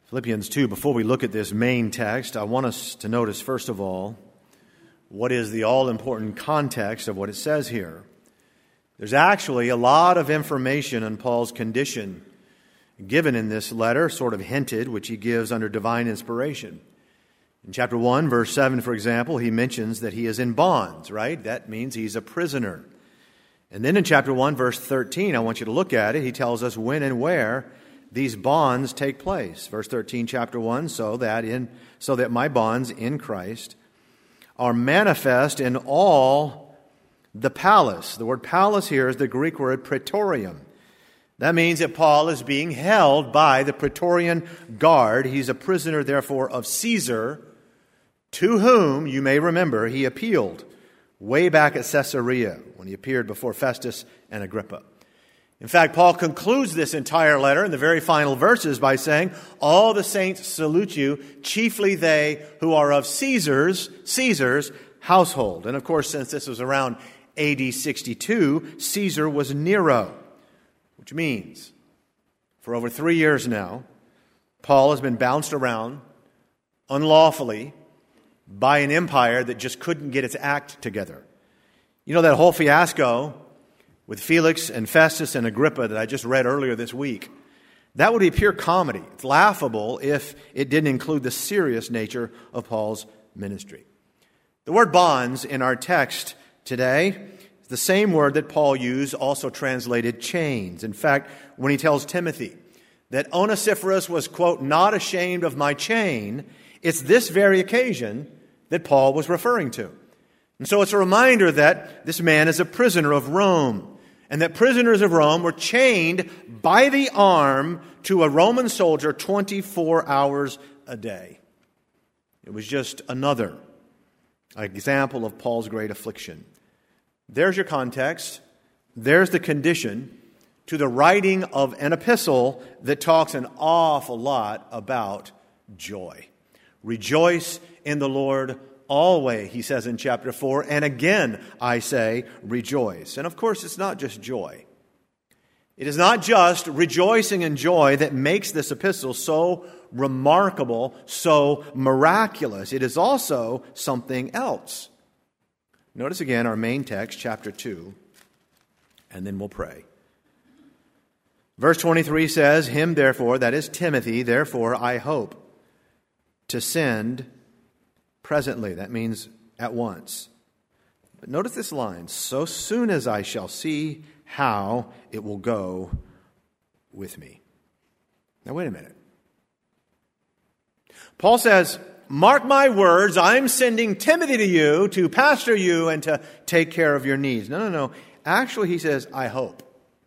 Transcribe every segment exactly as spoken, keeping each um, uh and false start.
Philippians two, before we look at this main text, I want us to notice, first of all, what is the all-important context of what it says here. There's actually a lot of information on Paul's condition given in this letter, sort of hinted, which he gives under divine inspiration. In chapter one, verse seven, for example, he mentions that he is in bonds, right? That means he's a prisoner. And then in chapter one, verse thirteen, I want you to look at it, he tells us when and where these bonds take place. Verse thirteen, chapter one, so that in so that my bonds in Christ are manifest in all the palace. The word palace here is the Greek word praetorium. That means that Paul is being held by the Praetorian Guard. He's a prisoner, therefore, of Caesar, to whom, you may remember, he appealed way back at Caesarea when he appeared before Festus and Agrippa. In fact, Paul concludes this entire letter in the very final verses by saying, all the saints salute you, chiefly they who are of Caesar's, Caesar's household. And of course, since this was around A D sixty-two, Caesar was Nero, which means for over three years now, Paul has been bounced around unlawfully by an empire that just couldn't get its act together. You know that whole fiasco with Felix and Festus and Agrippa that I just read earlier this week, that would be pure comedy. It's laughable if it didn't include the serious nature of Paul's ministry. The word bonds in our text today is the same word that Paul used, also translated chains. In fact, when he tells Timothy that Onesiphorus was, quote, not ashamed of my chain, it's this very occasion that Paul was referring to. And so it's a reminder that this man is a prisoner of Rome, and that prisoners of Rome were chained by the arm to a Roman soldier twenty-four hours a day. It was just another example of Paul's great affliction. There's your context. There's the condition to the writing of an epistle that talks an awful lot about joy. Rejoice in the Lord always, he says in chapter four, and again I say, rejoice. And of course, it's not just joy. It is not just rejoicing and joy that makes this epistle so remarkable, so miraculous. It is also something else. Notice again our main text, chapter two, and then we'll pray. Verse twenty-three says, him therefore, that is Timothy, therefore I hope to send presently. That means at once. But notice this line, so soon as I shall see how it will go with me. Now wait a minute. Paul says, mark my words, I'm sending Timothy to you to pastor you and to take care of your needs. No, no, no. Actually, he says, I hope.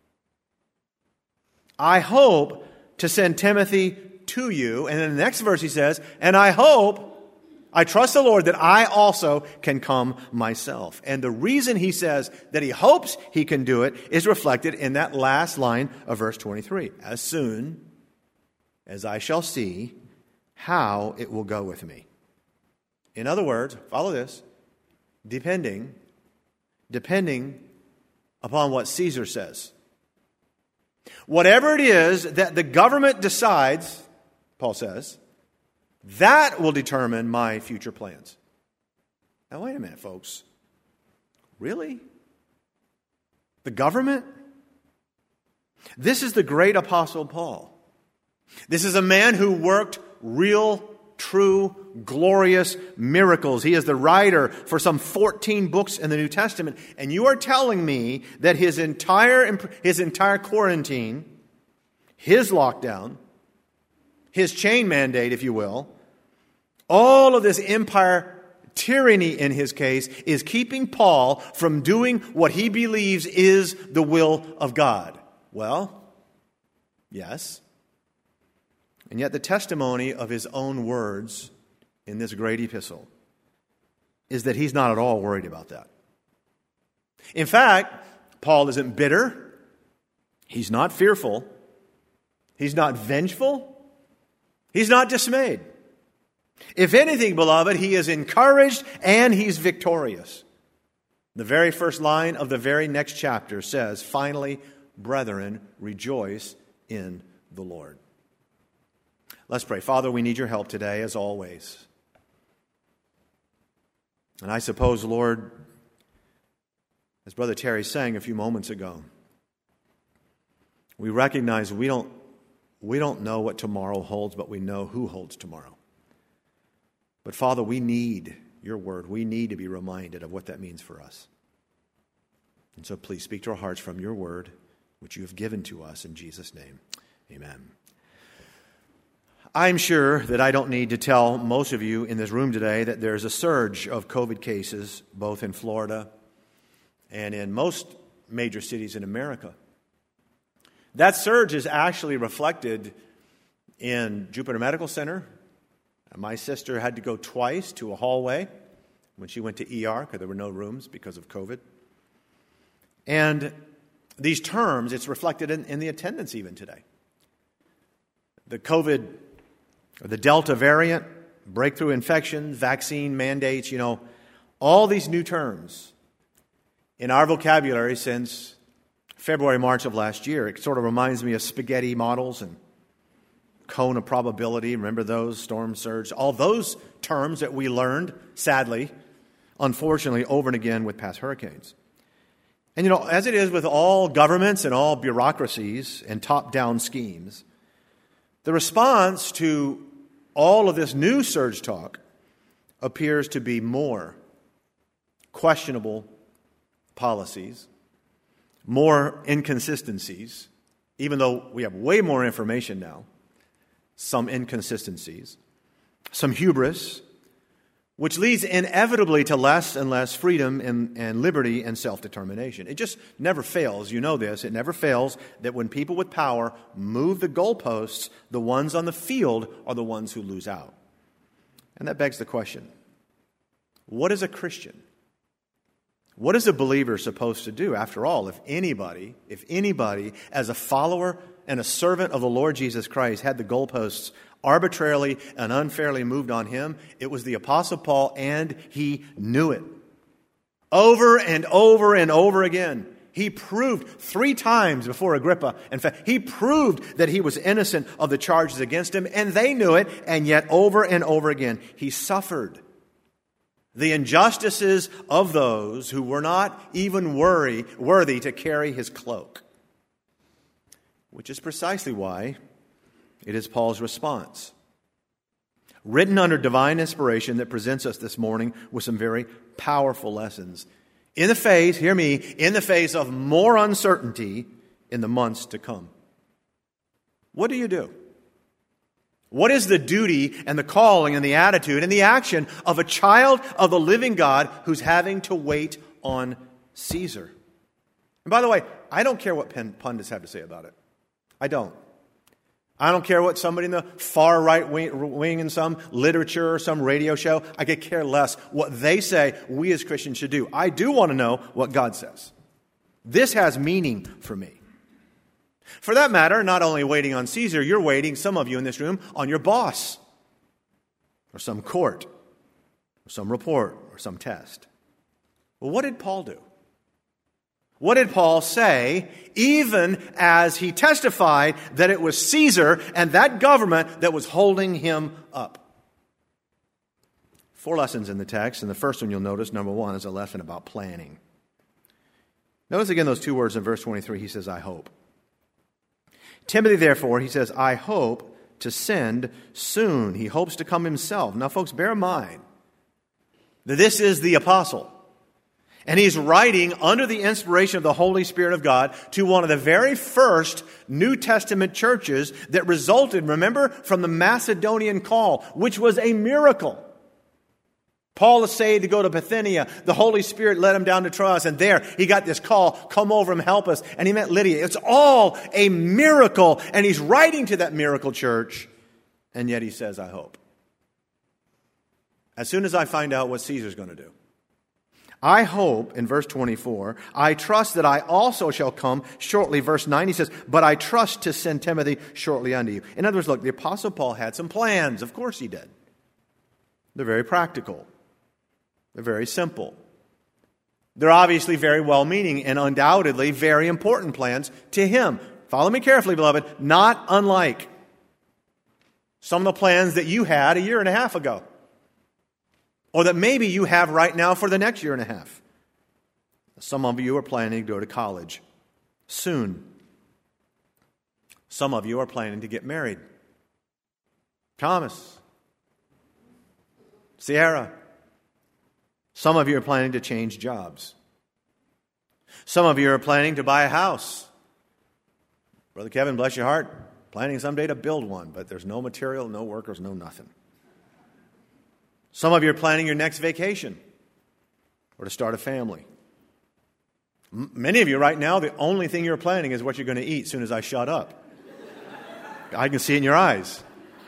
I hope to send Timothy to you. And in the next verse he says, and I hope, I trust the Lord that I also can come myself. And the reason he says that he hopes he can do it is reflected in that last line of verse twenty-three. As soon as I shall see how it will go with me. In other words, follow this, depending, depending upon what Caesar says. Whatever it is that the government decides, Paul says, that will determine my future plans. Now, wait a minute, folks. Really? The government? This is the great apostle Paul. This is a man who worked real, true, glorious miracles. He is the writer for some fourteen books in the New Testament. And you are telling me that his entire, his entire quarantine, his lockdown, his chain mandate, if you will, all of this empire tyranny in his case is keeping Paul from doing what he believes is the will of God. Well, yes. And yet the testimony of his own words in this great epistle is that he's not at all worried about that. In fact, Paul isn't bitter. He's not fearful. He's not vengeful. He's not dismayed. If anything, beloved, he is encouraged and he's victorious. The very first line of the very next chapter says, finally, brethren, rejoice in the Lord. Let's pray. Father, we need your help today, as always. And I suppose, Lord, as Brother Terry sang a few moments ago, we recognize we don't, we don't know what tomorrow holds, but we know who holds tomorrow. But Father, we need your word. We need to be reminded of what that means for us. And so please speak to our hearts from your word, which you have given to us in Jesus' name. Amen. I'm sure that I don't need to tell most of you in this room today that there's a surge of COVID cases, both in Florida and in most major cities in America. That surge is actually reflected in Jupiter Medical Center. My sister had to go twice to a hallway when she went to E R because there were no rooms because of COVID. And these terms, it's reflected in, in the attendance even today. The COVID, or the Delta variant, breakthrough infection, vaccine mandates, you know, all these new terms in our vocabulary since February, March of last year. It sort of reminds me of spaghetti models and cone of probability. Remember those? Storm surge. All those terms that we learned, sadly, unfortunately, over and again with past hurricanes. And, you know, as it is with all governments and all bureaucracies and top-down schemes, the response to all of this new surge talk appears to be more questionable policies, more inconsistencies, even though we have way more information now, some inconsistencies, some hubris, which leads inevitably to less and less freedom and, and liberty and self-determination. It just never fails. You know this. It never fails that when people with power move the goalposts, the ones on the field are the ones who lose out. And that begs the question, what is a Christian? What is a believer supposed to do? After all, if anybody, if anybody, as a follower and a servant of the Lord Jesus Christ, had the goalposts arbitrarily and unfairly moved on him, it was the Apostle Paul, and he knew it. Over and over and over again, he proved three times before Agrippa. In fact, he proved that he was innocent of the charges against him, and they knew it, and yet over and over again, he suffered the injustices of those who were not even worry, worthy to carry his cloak. Which is precisely why it is Paul's response, written under divine inspiration, that presents us this morning with some very powerful lessons. In the face, hear me, in the face of more uncertainty in the months to come. What do you do? What is the duty and the calling and the attitude and the action of a child of the living God who's having to wait on Caesar? And by the way, I don't care what pundits have to say about it. I don't. I don't care what somebody in the far right wing, wing in some literature or some radio show, I could care less what they say we as Christians should do. I do want to know what God says. This has meaning for me. For that matter, not only waiting on Caesar, you're waiting, some of you in this room, on your boss, or some court, or some report, or some test. Well, what did Paul do? What did Paul say, even as he testified that it was Caesar and that government that was holding him up? Four lessons in the text, and the first one you'll notice, number one, is a lesson about planning. Notice again those two words in verse twenty-three. He says, I hope. Timothy, therefore, he says, I hope to send soon. He hopes to come himself. Now, folks, bear in mind that this is the apostle. And he's writing under the inspiration of the Holy Spirit of God to one of the very first New Testament churches that resulted, remember, from the Macedonian call, which was a miracle. Paul essayed to go to Bithynia. The Holy Spirit led him down to Troas, and there he got this call, come over and help us. And he met Lydia. It's all a miracle. And he's writing to that miracle church, and yet he says, I hope. As soon as I find out what Caesar's going to do, I hope, in verse twenty-four, I trust that I also shall come shortly. Verse nine, he says, but I trust to send Timothy shortly unto you. In other words, look, the Apostle Paul had some plans. Of course he did. They're very practical. They're very simple. They're obviously very well-meaning and undoubtedly very important plans to him. Follow me carefully, beloved. Not unlike some of the plans that you had a year and a half ago, or that maybe you have right now for the next year and a half. Some of you are planning to go to college soon. Some of you are planning to get married. Thomas, Sierra. Some of you are planning to change jobs. Some of you are planning to buy a house. Brother Kevin, bless your heart, planning someday to build one, but there's no material, no workers, no nothing. Some of you are planning your next vacation or to start a family. M- many of you right now, the only thing you're planning is what you're going to eat as soon as I shut up. I can see it in your eyes.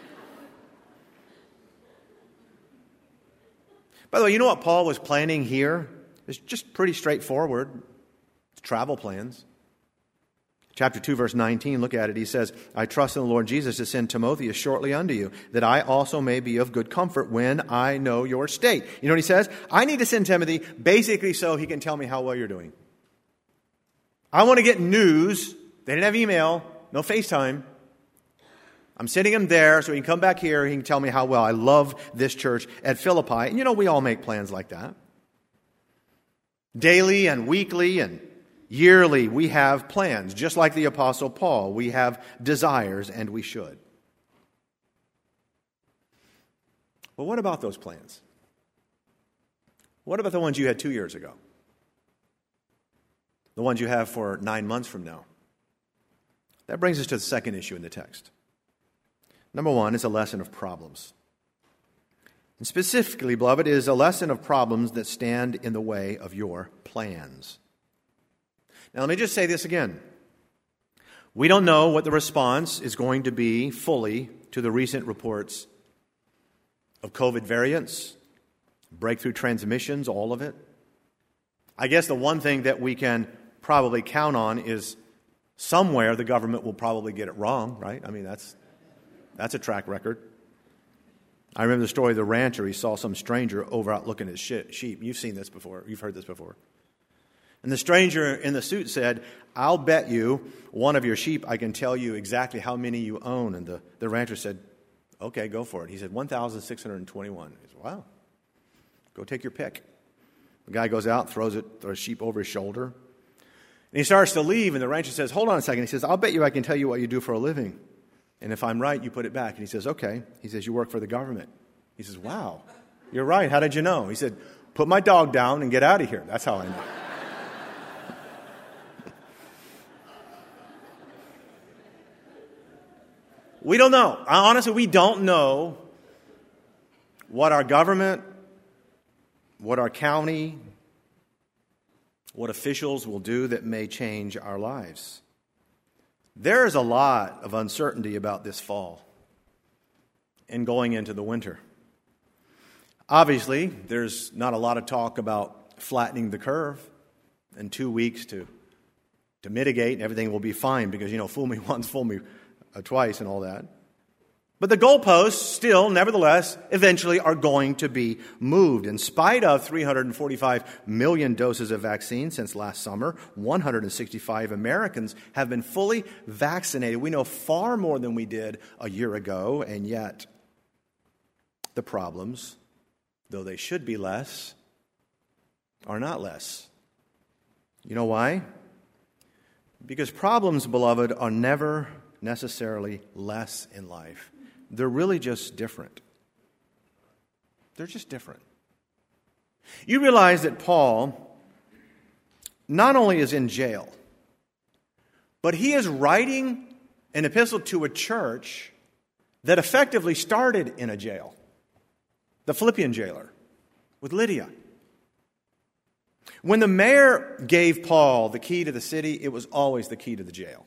By the way, you know what Paul was planning here? It's just pretty straightforward. It's travel plans. Chapter two, verse nineteen, look at it. He says, I trust in the Lord Jesus to send Timotheus shortly unto you, that I also may be of good comfort when I know your state. You know what he says? I need to send Timothy basically so he can tell me how well you're doing. I want to get news. They didn't have email, no FaceTime. I'm sending him there so he can come back here. He can tell me how well I love this church at Philippi. And you know, we all make plans like that. Daily and weekly and yearly, we have plans. Just like the Apostle Paul, we have desires, and we should. But what about those plans? What about the ones you had two years ago? The ones you have for nine months from now? That brings us to the second issue in the text. Number one is a lesson of problems. And specifically, beloved, it is a lesson of problems that stand in the way of your plans. Now, let me just say this again. We don't know what the response is going to be fully to the recent reports of COVID variants, breakthrough transmissions, all of it. I guess the one thing that we can probably count on is somewhere the government will probably get it wrong, right? I mean, that's that's a track record. I remember the story of the rancher. He saw some stranger over out looking at his sheep. You've seen this before. You've heard this before. And the stranger in the suit said, I'll bet you one of your sheep I can tell you exactly how many you own. And the, the rancher said, okay, go for it. He said, one thousand six hundred twenty-one. He said, wow, go take your pick. The guy goes out, throws it, throws a sheep over his shoulder. And he starts to leave, and the rancher says, hold on a second. He says, I'll bet you I can tell you what you do for a living. And if I'm right, you put it back. And he says, okay. He says, you work for the government. He says, wow, you're right. How did you know? He said, put my dog down and get out of here. That's how I know. We don't know. Honestly, we don't know what our government, what our county, what officials will do that may change our lives. There is a lot of uncertainty about this fall and going into the winter. Obviously, there's not a lot of talk about flattening the curve in two weeks to, to mitigate, and everything will be fine because, you know, fool me once, fool me Uh, twice and all that. But the goalposts still, nevertheless, eventually are going to be moved. In spite of three hundred forty-five million doses of vaccine since last summer, one hundred sixty-five Americans have been fully vaccinated. We know far more than we did a year ago, and yet the problems, though they should be less, are not less. You know why? Because problems, beloved, are never necessarily less in life. They're really just different. They're just different. You realize that Paul not only is in jail, but he is writing an epistle to a church that effectively started in a jail. The Philippian jailer with Lydia. When the mayor gave Paul the key to the city, it was always the key to the jail.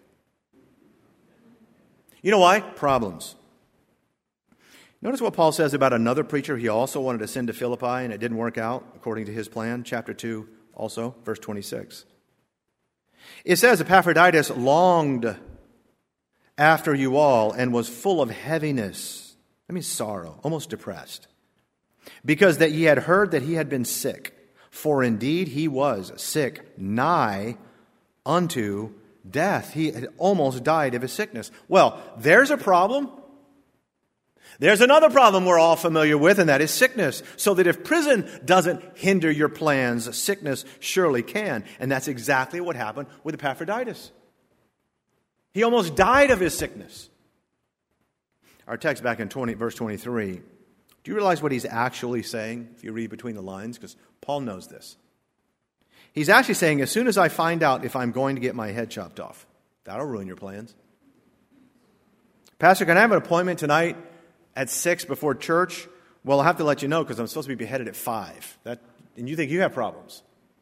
You know why? Problems. Notice what Paul says about another preacher he also wanted to send to Philippi, and it didn't work out according to his plan. Chapter two, also, verse twenty-six. It says, Epaphroditus longed after you all and was full of heaviness. That means sorrow, almost depressed. Because that ye had heard that he had been sick. For indeed he was sick, nigh unto death. He had almost died of his sickness. Well, there's a problem. There's another problem we're all familiar with, and that is sickness. So that if prison doesn't hinder your plans, sickness surely can. And that's exactly what happened with Epaphroditus. He almost died of his sickness. Our text back in twenty, verse twenty-three, do you realize what he's actually saying if you read between the lines? Because Paul knows this. He's actually saying, as soon as I find out if I'm going to get my head chopped off, that'll ruin your plans. Pastor, can I have an appointment tonight at six before church? Well, I'll have to let you know because I'm supposed to be beheaded at five. That, and you think you have problems.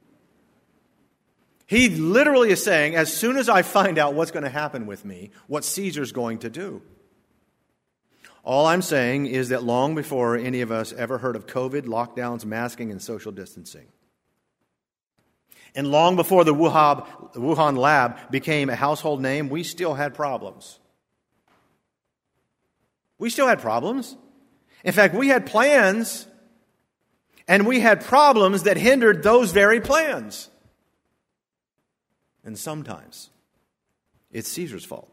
He literally is saying, as soon as I find out what's going to happen with me, what Caesar's going to do. All I'm saying is that long before any of us ever heard of COVID, lockdowns, masking, and social distancing, and long before the Wuhan, Wuhan lab became a household name, we still had problems. We still had problems. In fact, we had plans, and we had problems that hindered those very plans. And sometimes it's Caesar's fault.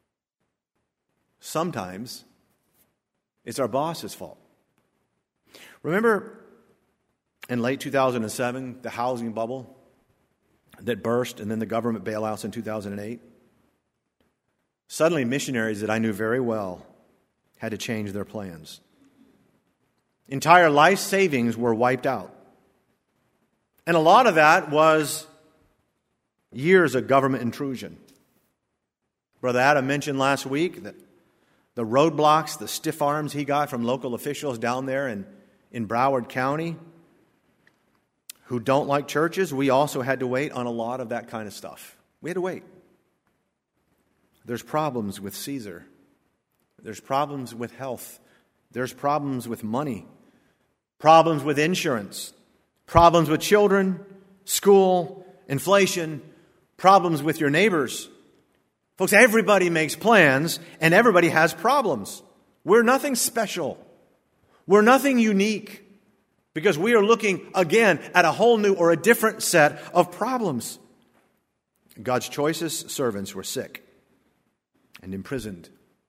Sometimes it's our boss's fault. Remember in late two thousand seven, the housing bubble that burst, and then the government bailouts in two thousand eight? Suddenly, missionaries that I knew very well had to change their plans. Entire life savings were wiped out. And a lot of that was years of government intrusion. Brother Adam mentioned last week that the roadblocks, the stiff arms he got from local officials down there in, in Broward County who don't like churches, we also had to wait on a lot of that kind of stuff. We had to wait. There's problems with Caesar. There's problems with health. There's problems with money. Problems with insurance. Problems with children, school, inflation. Problems with your neighbors. Folks, everybody makes plans and everybody has problems. We're nothing special. We're nothing unique because we are looking again at a whole new or a different set of problems. God's choicest servants were sick and imprisoned.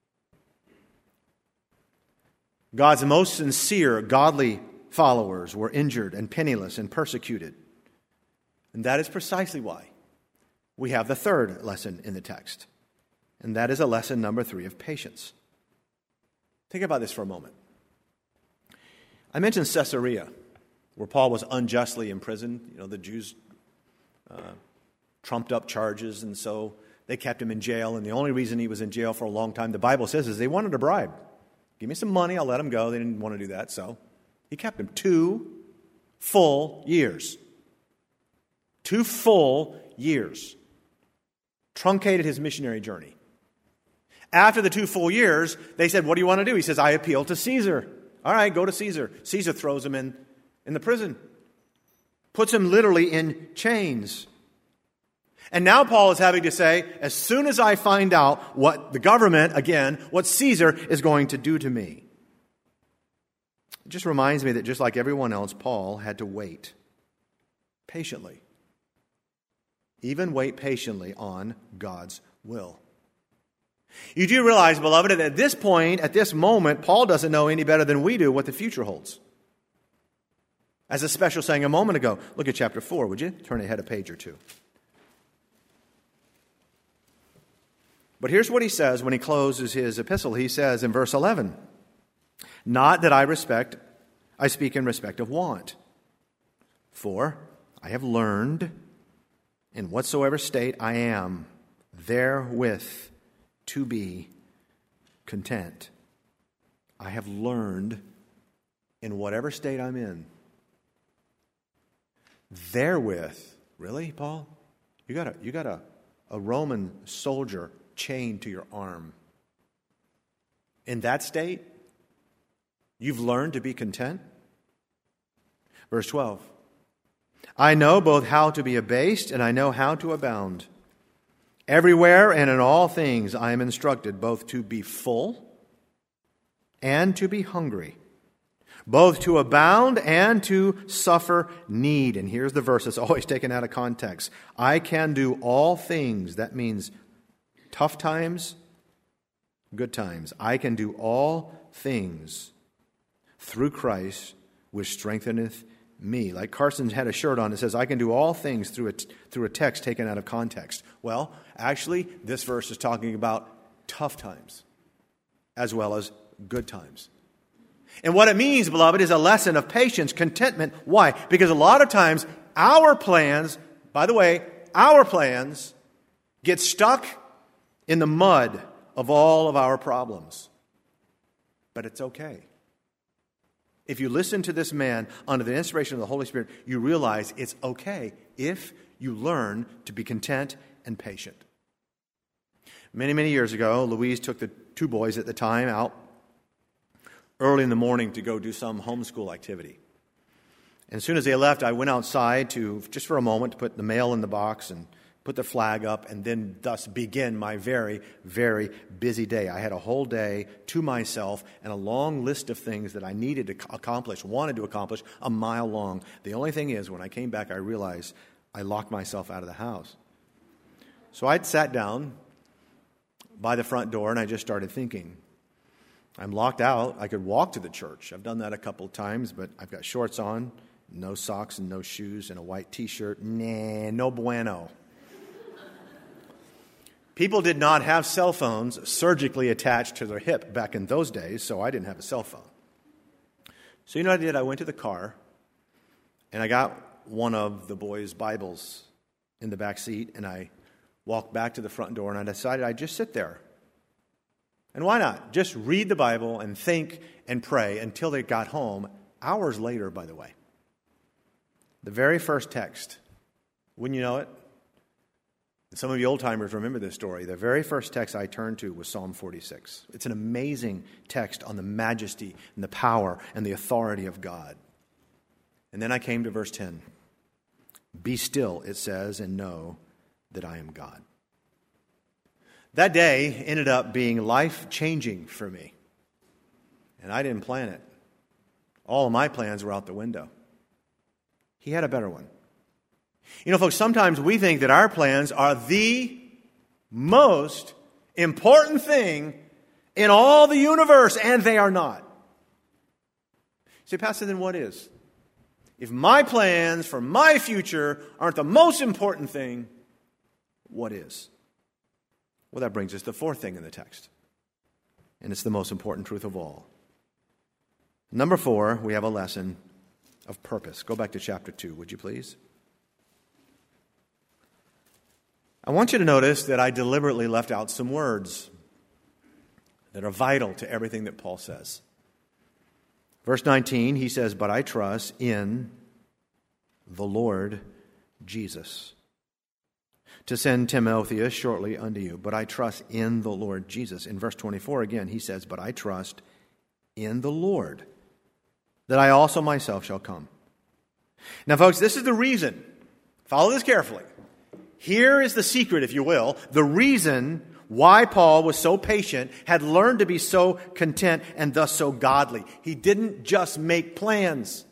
God's most sincere, godly followers were injured and penniless and persecuted. And that is precisely why we have the third lesson in the text. And that is a lesson number three of patience. Think about this for a moment. I mentioned Caesarea, where Paul was unjustly imprisoned. You know, the Jews uh, trumped up charges, and so they kept him in jail. And the only reason he was in jail for a long time, the Bible says, is they wanted a bribe. Give me some money, I'll let him go. They didn't want to do that, so he kept him two full years. Two full years. Truncated his missionary journey. After the two full years, they said, what do you want to do? He says, I appeal to Caesar. All right, go to Caesar. Caesar throws him in, in the prison. Puts him literally in chains. And now Paul is having to say, as soon as I find out what the government, again, what Caesar is going to do to me. It just reminds me that just like everyone else, Paul had to wait patiently. Even wait patiently on God's will. You do realize, beloved, that at this point, at this moment, Paul doesn't know any better than we do what the future holds. As a special saying a moment ago, look at chapter four, would you? Turn ahead a page or two. But here's what he says when he closes his epistle. He says in verse eleven, not that I respect, I speak in respect of want. For I have learned in whatsoever state I am, therewith to be content. I have learned in whatever state I'm in. Therewith, really, Paul? You got a you got a, a Roman soldier chained to your arm. In that state, you've learned to be content? Verse twelve. I know both how to be abased and I know how to abound. Everywhere and in all things I am instructed both to be full and to be hungry, both to abound and to suffer need. And here's the verse that's always taken out of context. I can do all things. That means tough times, good times. I can do all things through Christ, which strengtheneth me. Like Carson had a shirt on that says, I can do all things through a, through a text taken out of context. Well, actually, this verse is talking about tough times as well as good times. And what it means, beloved, is a lesson of patience, contentment. Why? Because a lot of times our plans, by the way, our plans get stuck in the mud of all of our problems. But it's okay. If you listen to this man under the inspiration of the Holy Spirit, you realize it's okay if you learn to be content and patient. Many, many years ago, Louise took the two boys at the time out early in the morning to go do some homeschool activity. And as soon as they left, I went outside to, just for a moment, to put the mail in the box and put the flag up, and then thus begin my very, very busy day. I had a whole day to myself and a long list of things that I needed to accomplish, wanted to accomplish, a mile long. The only thing is, when I came back, I realized I locked myself out of the house. So I'd sat down by the front door, and I just started thinking, I'm locked out. I could walk to the church. I've done that a couple of times, but I've got shorts on, no socks and no shoes, and a white T-shirt. Nah, no bueno. People did not have cell phones surgically attached to their hip back in those days, so I didn't have a cell phone. So you know what I did? I went to the car, and I got one of the boys' Bibles in the back seat, and I walked back to the front door, and I decided I'd just sit there. And why not? Just read the Bible and think and pray until they got home, hours later, by the way. The very first text, wouldn't you know it? Some of you old-timers remember this story. The very first text I turned to was Psalm forty-six. It's an amazing text on the majesty and the power and the authority of God. And then I came to verse ten. Be still, it says, and know that I am God. That day ended up being life-changing for me. And I didn't plan it. All of my plans were out the window. He had a better one. You know, folks, sometimes we think that our plans are the most important thing in all the universe, and they are not. Say, Pastor, then what is? If my plans for my future aren't the most important thing, what is? Well, that brings us to the fourth thing in the text. And it's the most important truth of all. Number four, we have a lesson of purpose. Go back to chapter two, would you please? I want you to notice that I deliberately left out some words that are vital to everything that Paul says. Verse nineteen, he says, but I trust in the Lord Jesus to send Timotheus shortly unto you. But I trust in the Lord Jesus. In verse twenty-four again, he says, but I trust in the Lord that I also myself shall come. Now, folks, this is the reason. Follow this carefully. Here is the secret, if you will, the reason why Paul was so patient, had learned to be so content, and thus so godly. He didn't just make plans.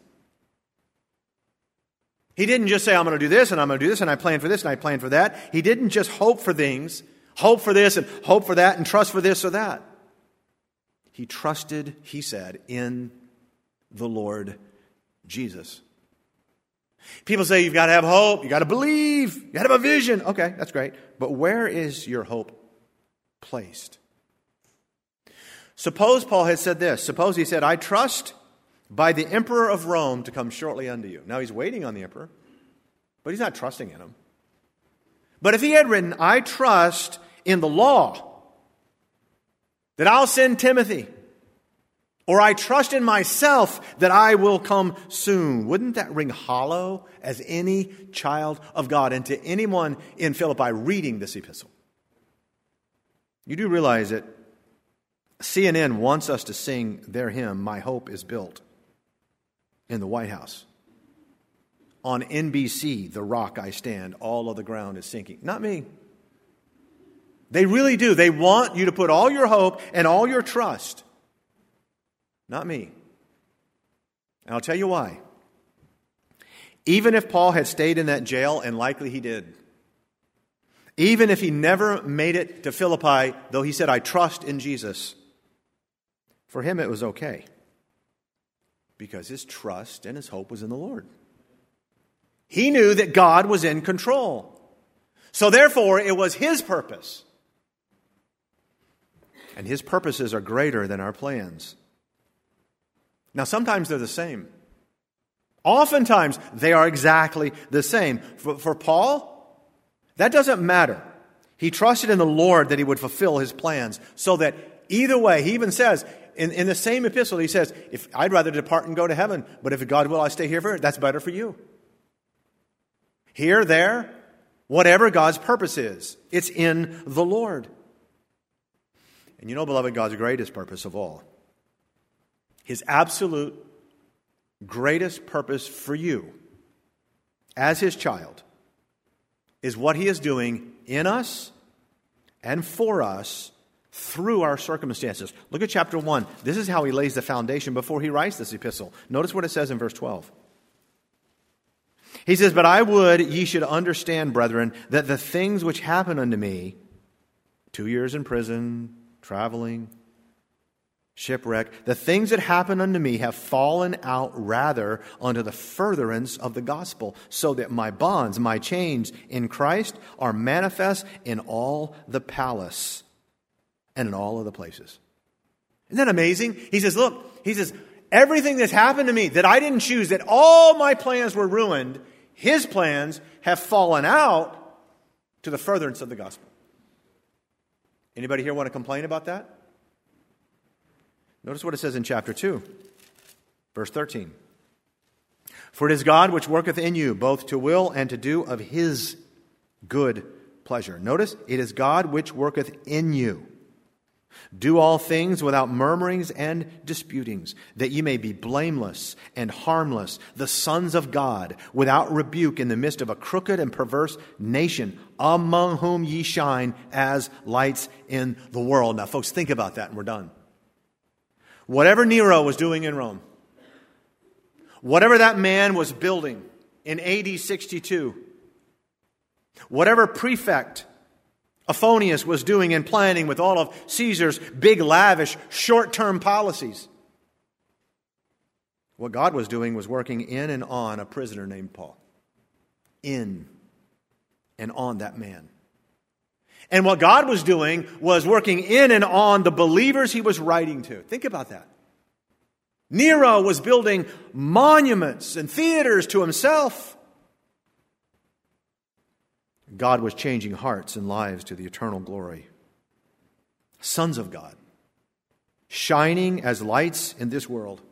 He didn't just say, I'm going to do this, and I'm going to do this, and I plan for this, and I plan for that. He didn't just hope for things, hope for this, and hope for that, and trust for this or that. He trusted, he said, in the Lord Jesus. People say you've got to have hope, you've got to believe, you've got to have a vision. Okay, that's great. But where is your hope placed? Suppose Paul had said this. Suppose he said, I trust by the emperor of Rome to come shortly unto you. Now he's waiting on the emperor, but he's not trusting in him. But if he had written, I trust in the law, that I'll send Timothy, or I trust in myself that I will come soon. Wouldn't that ring hollow as any child of God and to anyone in Philippi reading this epistle? You do realize that C N N wants us to sing their hymn, My Hope is Built, in the White House. On N B C, The Rock I Stand, all of the ground is sinking. Not me. They really do. They want you to put all your hope and all your trust. Not me. And I'll tell you why. Even if Paul had stayed in that jail, and likely he did, even if he never made it to Philippi, though he said, I trust in Jesus, For him it was okay, because his trust and his hope was in the Lord. He knew that God was in control. So therefore, it was his purpose. And his purposes are greater than our plans. Now, sometimes they're the same. Oftentimes, they are exactly the same. For, for Paul, that doesn't matter. He trusted in the Lord that he would fulfill his plans, so that either way, he even says, in, in the same epistle, he says, if I'd rather depart and go to heaven, but if God will, I stay here for it, that's better for you. Here, there, whatever God's purpose is, it's in the Lord. And you know, beloved, God's greatest purpose of all, his absolute greatest purpose for you as his child, is what he is doing in us and for us through our circumstances. Look at chapter one. This is how he lays the foundation before he writes this epistle. Notice what it says in verse twelve. He says, "But I would ye should understand, brethren, that the things which happen unto me," two years in prison, traveling, shipwreck, "the things that happen unto me have fallen out rather unto the furtherance of the gospel, so that my bonds, my chains in Christ are manifest in all the palace and in all of the places." Isn't that amazing? He says, look, he says, everything that's happened to me that I didn't choose, that all my plans were ruined, his plans have fallen out to the furtherance of the gospel. Anybody here want to complain about that? Notice what it says in chapter two, verse thirteen. "For it is God which worketh in you both to will and to do of his good pleasure." Notice, it is God which worketh in you. "Do all things without murmurings and disputings, that ye may be blameless and harmless, the sons of God, without rebuke in the midst of a crooked and perverse nation, among whom ye shine as lights in the world." Now, folks, think about that and we're done. Whatever Nero was doing in Rome, whatever that man was building in A D sixty-two, whatever prefect Aphonius was doing and planning with all of Caesar's big, lavish, short-term policies, what God was doing was working in and on a prisoner named Paul. In and on that man. And what God was doing was working in and on the believers he was writing to. Think about that. Nero was building monuments and theaters to himself. God was changing hearts and lives to the eternal glory. Sons of God, shining as lights in this world.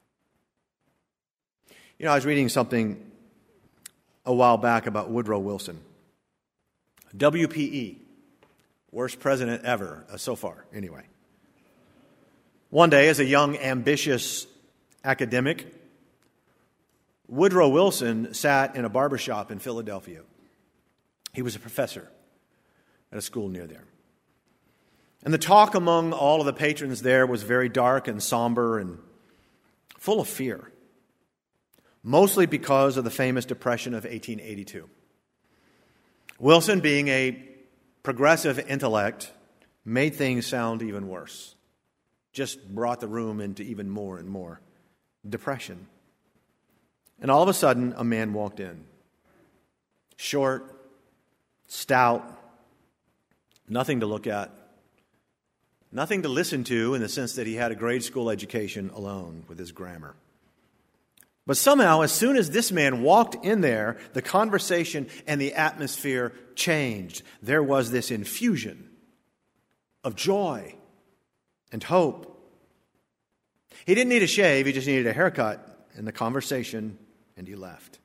You know, I was reading something a while back about Woodrow Wilson. W P E, worst president ever, uh, so far, anyway. One day, as a young, ambitious academic, Woodrow Wilson sat in a barbershop in Philadelphia. He was a professor at a school near there. And the talk among all of the patrons there was very dark and somber and full of fear, mostly because of the famous Depression of eighteen eighty-two. Wilson, being a progressive intellect, made things sound even worse. Just brought the room into even more and more depression. And all of a sudden, a man walked in. Short, stout, nothing to look at, nothing to listen to in the sense that he had a grade school education alone with his grammar. But somehow, as soon as this man walked in there, the conversation and the atmosphere changed. There was this infusion of joy and hope. He didn't need a shave, he just needed a haircut and the conversation, and he left.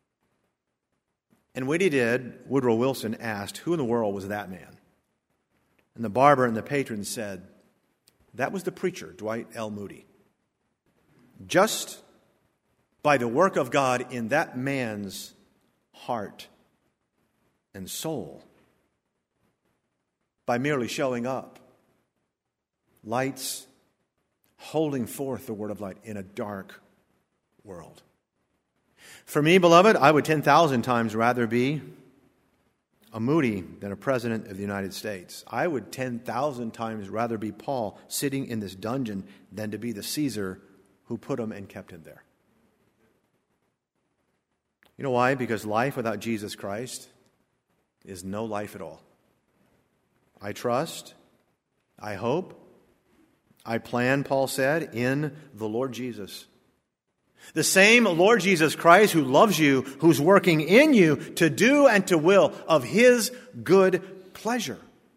And when he did, Woodrow Wilson asked, who in the world was that man? And the barber and the patron said, that was the preacher, Dwight L. Moody. Just by the work of God in that man's heart and soul, by merely showing up, lights holding forth the word of light in a dark world. For me, beloved, I would ten thousand times rather be a Moody than a president of the United States. I would ten thousand times rather be Paul sitting in this dungeon than to be the Caesar who put him and kept him there. You know why? Because life without Jesus Christ is no life at all. I trust, I hope, I plan, Paul said, in the Lord Jesus. The same Lord Jesus Christ who loves you, who's working in you to do and to will of His good pleasure.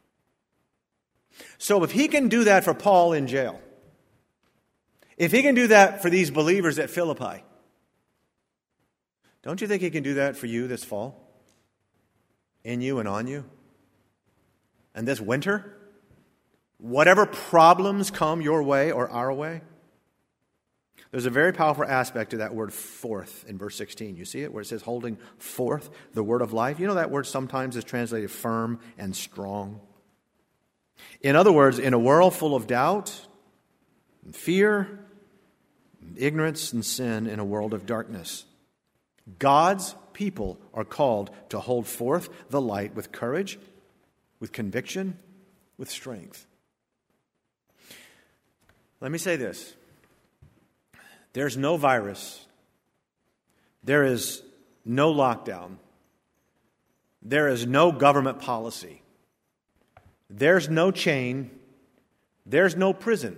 So if He can do that for Paul in jail, if He can do that for these believers at Philippi, don't you think He can do that for you this fall? In you and on you? And this winter? Whatever problems come your way or our way? There's a very powerful aspect to that word forth in verse sixteen. You see it where it says holding forth the word of life? You know that word sometimes is translated firm and strong. In other words, in a world full of doubt and fear and ignorance and sin, in a world of darkness, God's people are called to hold forth the light with courage, with conviction, with strength. Let me say this. There's no virus. There is no lockdown. There is no government policy. There's no chain. There's no prison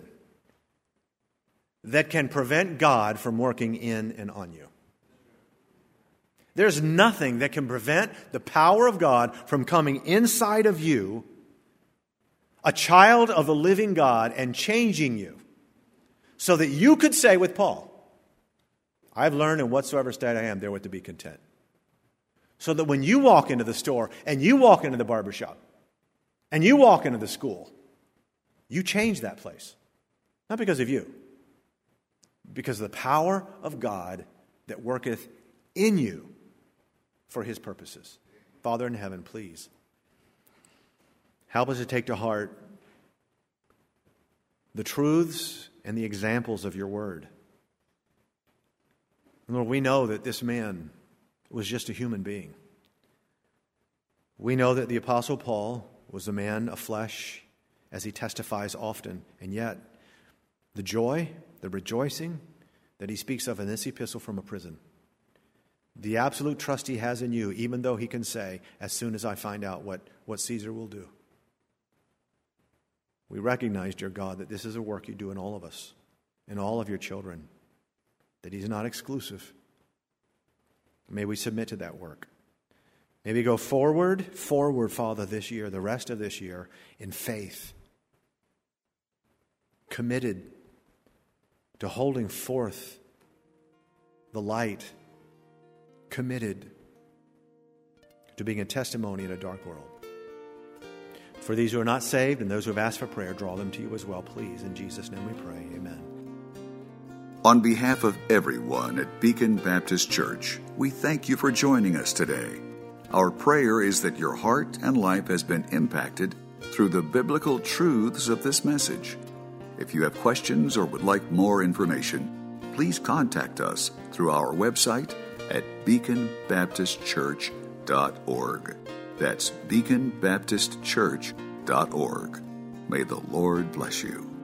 that can prevent God from working in and on you. There's nothing that can prevent the power of God from coming inside of you, a child of the living God, and changing you so that you could say with Paul, I've learned in whatsoever state I am, therewith to be content. So that when you walk into the store and you walk into the barbershop and you walk into the school, you change that place. Not because of you, because of the power of God that worketh in you for His purposes. Father in heaven, please help us to take to heart the truths and the examples of your word. Lord, we know that this man was just a human being. We know that the Apostle Paul was a man of flesh, as he testifies often, and yet the joy, the rejoicing that he speaks of in this epistle from a prison, the absolute trust he has in you, even though he can say, as soon as I find out what, what Caesar will do. We recognize, dear God, that this is a work you do in all of us, in all of your children, that He's not exclusive. May we submit to that work. May we go forward, forward, Father, this year, the rest of this year, in faith, committed to holding forth the light, committed to being a testimony in a dark world. For these who are not saved and those who have asked for prayer, draw them to you as well, please. In Jesus' name we pray. Amen. On behalf of everyone at Beacon Baptist Church, we thank you for joining us today. Our prayer is that your heart and life has been impacted through the biblical truths of this message. If you have questions or would like more information, please contact us through our website at beacon baptist church dot org. That's beacon baptist church dot org. May the Lord bless you.